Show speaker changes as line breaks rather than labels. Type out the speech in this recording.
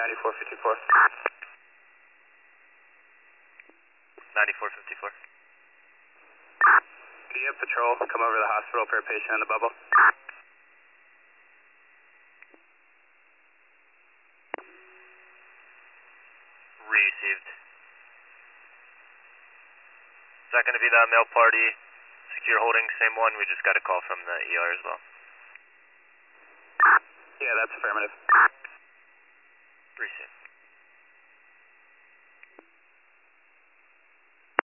9454.
9454.
Can you have patrol come over to the hospital for a patient in the bubble?
Received. Is that going to be that male party? Secure holding, same one. We just got a call from the ER as well.
Yeah, that's affirmative.
Received.